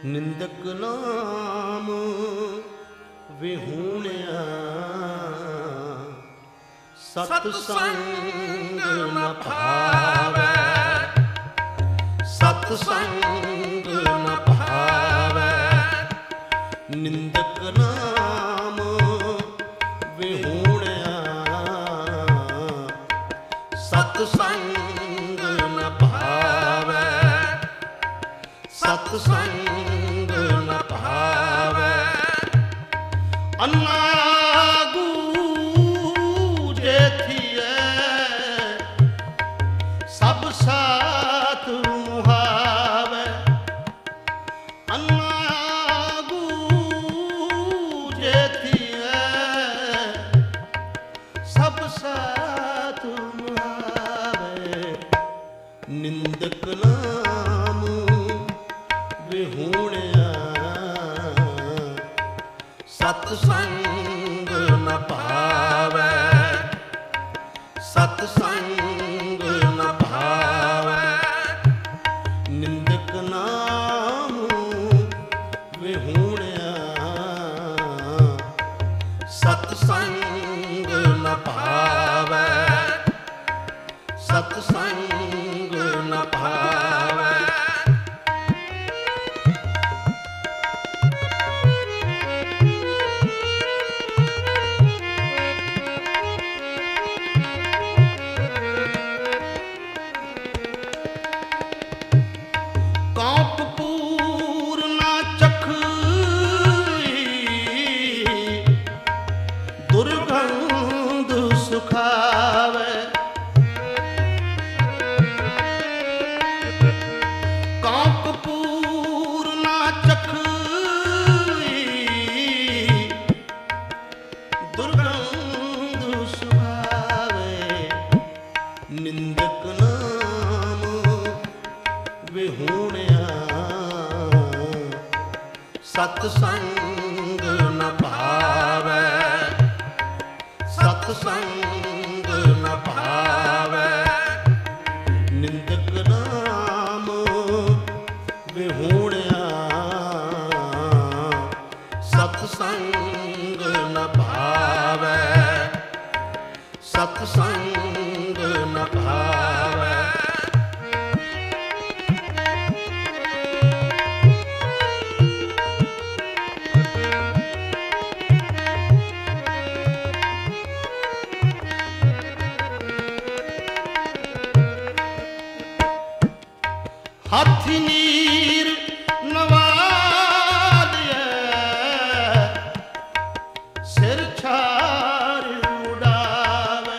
ਨਿੰਦਕ ਨਾਮ ਵਿਹੂਣਿਆ ਸਤ ਸੰਗ ਨ ਭਾਵੈ, ਸਤ ਸੰਗ ਨ ਭਾਵੈ। ਨਿੰਦਕ ਨਾਮ ਵਿਹੂਣਿਆ ਸਤ ਸੰਗ ਨ ਭਾਵੈ, ਸਤ ਸੰਗ ਨ ਭਾਵੈ। ਅੰਨਾ ਗੂਜੇ ਥੀਐ ਸਭ ਸਾਥ ਮੁਹਾਵੈ। ਅੰਨਾ ਗੂਜੇ ਥੀਐ ਸਭ ਸਾਥ ਮੁਹਾਵੈ। ਨਿੰਦਕ ਨਾਮ ਵਿਹੂਣਿਆ ਸਤ ਸੰਗ ਨ ਭਾਵੈ, ਸਤ ਸੰਗ ਨ ਭਾਵੈ। ਨਿੰਦਕ ਨਾਮ ਵਿਹੂਣਿਆ ਸਤ ਸੰਗ ਨ ਭਾਵੈ, ਸਤ ਸੰਗ ਨ ਭਾਵੈ। ਕੌਪਪੂਰ ਨਾ ਚਖਈ ਦੁਰਗੰਧ ਸੁਖਾਵੈ। ਕੌਪਪੂਰ ਨਾ ਚਖਈ ਦੁਰਗੰਧ ਸੁਖਾਵੈ। ਨਿੰਦਕ ਨਾਮ ਵਿਹੂਣਿਆ ਸਤ ਸੰਗ ਨ ਭਾਵੈ, ਸਤ ਸੰਗ ਨ ਭਾਵੈ। ਨਿੰਦਕ ਨਾਮ ਵਿਹੂਣਿਆ ਸਤ ਸੰਗ ਨ ਭਾਵੈ, ਸਤ ਸੰਗ ਨ ਭਾਵੈ। ਹਾਥੀ ਨੀਰ ਨਵਾਲਿਐ ਸਿਰ ਛਾਰ ਉਡਾਵੈ।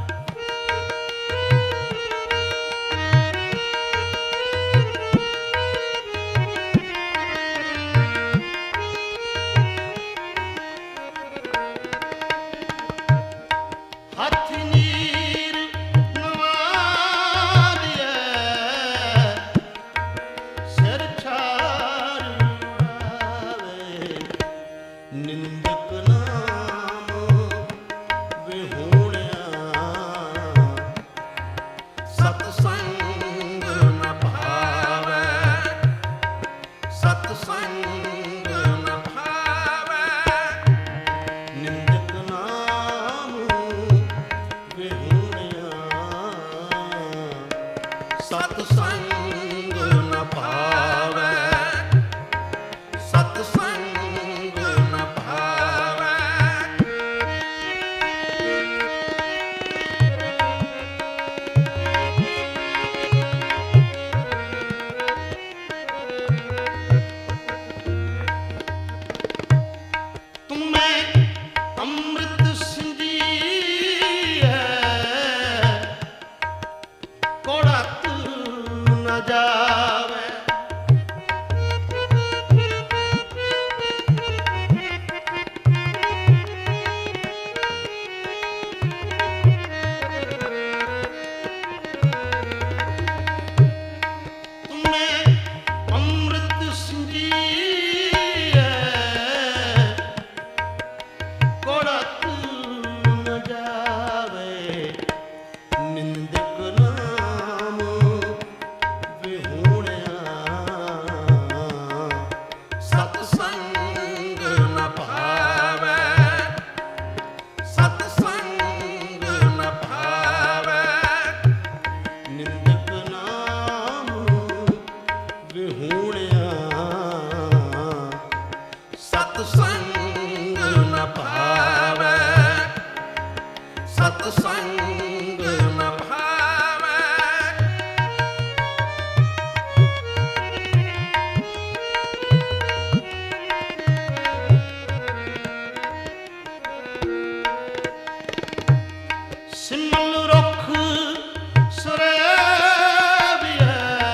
ਹਾਥੀ ਨੀਰ ਨਵਾਲਿਐ ਸਿਮਲ ਰੁੱਖ ਸੁਰੇਵੀਐ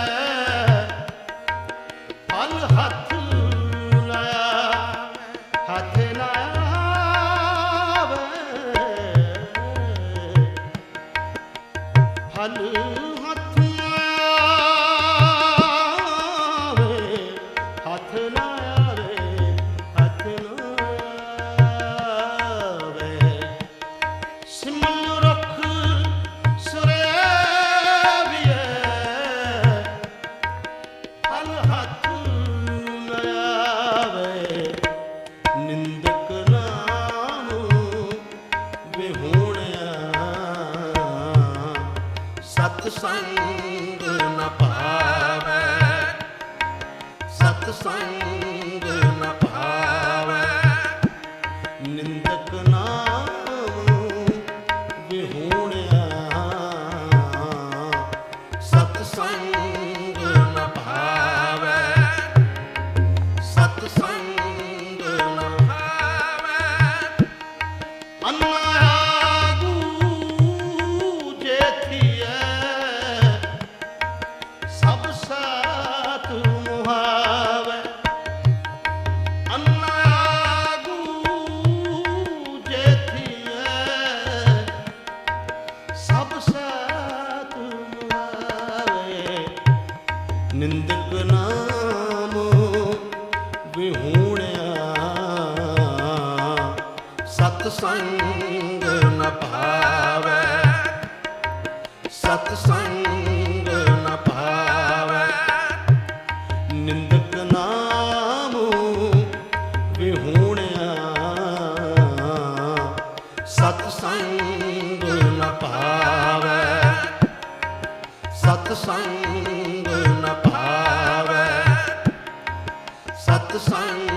ਫਲ ਹੱਥ ਲਾਇਆ ਹੱਥ ਲਾਵੇ ਫਲ ਹੱਥ ਲਾਵੇ ਹੱਥ ਲਾਵੇ ਹੱਥ ਲਾਵੇ ਸਿਮਲ ਰੁੱਖ ਸੁਰੇਵੀਐ ਫਲ ਹੱਥ ਲਾਵੇ ਨਿੰਦਕ ਨਾਮ ਵਿਹੂਣਿਆ ਸਤ ਸੰਗ ਨ ਪਾਵੈ ਸਤ ਸੰਗ ਨ ਪਾਵੈ ਨਿੰਦਕ ਨਾਮ ਵਿਹੂਣਿਆ ਸਤ ਸੰਗ ਨ ਪਾਵੈ ਸਤ ਸੰਗ ਨ ਪਾਵੈ ਅਨਾਗੂ ਜੇਥੀਐ ਸਭ ਸਾਥ ਮੁਹਾਵੈ ਅਨਾਗੂ ਜੇਥੀਐ ਸਭ ਸਾਥ ਮੁਹਾਵੈ ਨਿੰਦਕ ਨਾਮ ਵਿਹੂਣਿਆ ਸਤ ਸੰਗ ਨ ਭਾਵੈ ਸਤ ਸੰਗ ਨ ਭਾਵੈ ਨਿੰਦਕ ਨਾਮ ਵਿਹੂਣਿਆ ਸਤ ਸੰਗ ਨ ਭਾਵੈ ਸਤ ਸੰਗ ਨ ਭਾਵੈ ਸਤ ਸੰਗ